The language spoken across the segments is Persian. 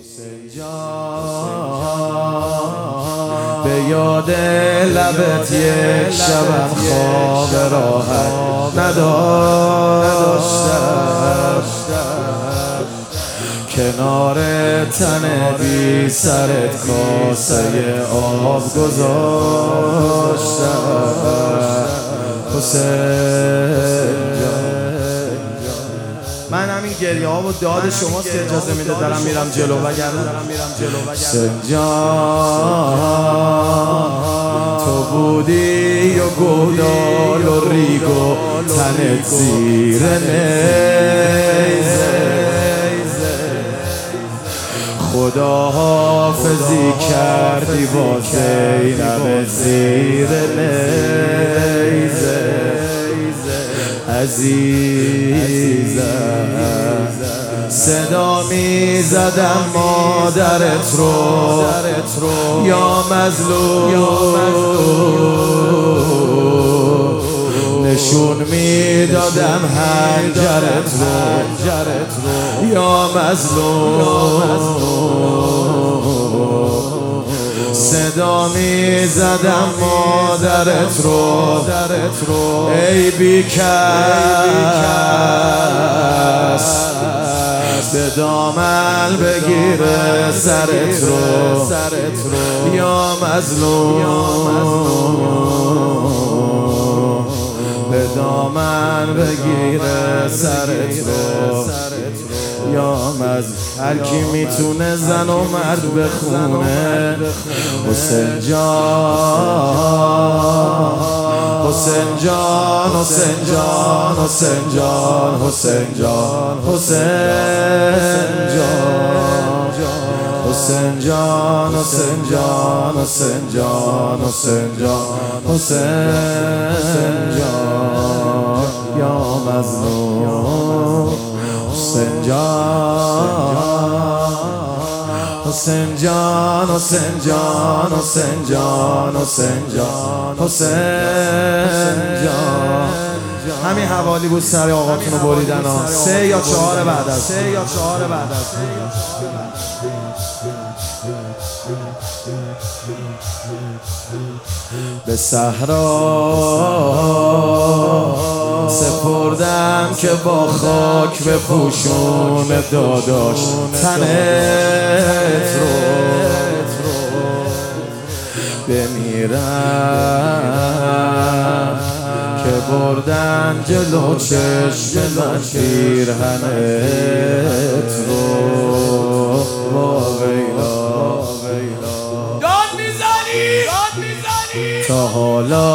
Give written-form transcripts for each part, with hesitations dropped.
حسین جان به یاد لبت یک شبم خواب راحت نداشتم، کنار تن بی سرت کاسه آب گذاشتم. حسین من همین گریه ها و داد شماست که اجازه میده دارم میرم جلو، وگرنه حسین جان تو بودی و گودال و ریگو تنت زیر نیزه، خدا حافظی کردی با زینب زیر نیزه. عزیزم صدا می زدم مادرت رو یا مظلوم، نشون می دادم حنجرت رو یا مظلوم، صدا می زدم مادرت رو ای بی کس به دامن بگیره سرت رو یا مظلوم، به دامن بگیره سرت رو یا مظلوم. هر کی میتونه زن و مرد بخونه حسین جان، حسین جان، حسین جان، حسین جان، حسین جان، حسین جان، حسین جان، حسین جان، حسین جان، حسین جان، حسین جان یا مظلوم. حسین جان، حسین جان، حسین جان، حسین جان، حسین جان، حسین جان. همین حوالی بود سر آقاتون رو بریدن ها. 3 یا 4 بعد از به صحرا سپردم که با خاک بپوشون داداش تنت رو، بمیرم که بردن جلو چشم من پیرهنت رو. داد میزنی تا حالا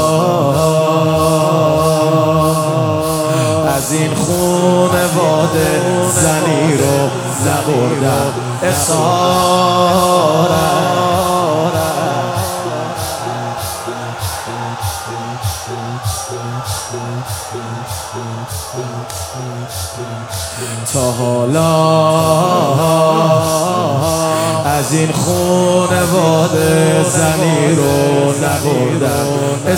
از این خونواده زنی رو نبردم اسارت، تا حالا از این خونواده زنی رو نبردم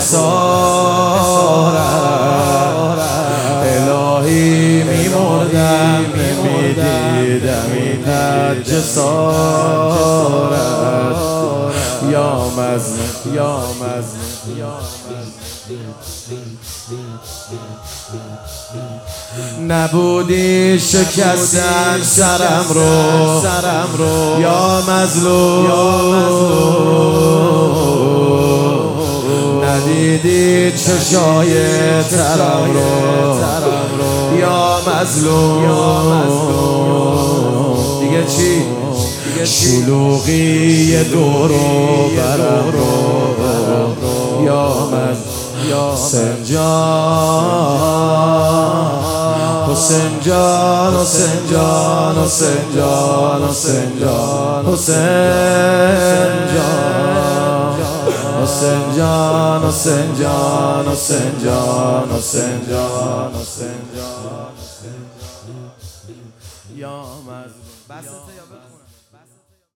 اسارت. الهی میمردم نمیدیدم اینقدر جسارت یا مظلوم، یا مظلوم، یا نبودی شکستن سرم رو یا مظلوم، ندیدی چشای ترم رو یا مظلوم. دیگه چی؟ شلوغی دور و برم رو یا مظلوم. حسین جان، حسین جان، حسین جان، حسین جان، حسین جان، حسین جان، حسین جان، حسین جان، حسین جان، حسین جان، حسین جان یا مظلوم. بس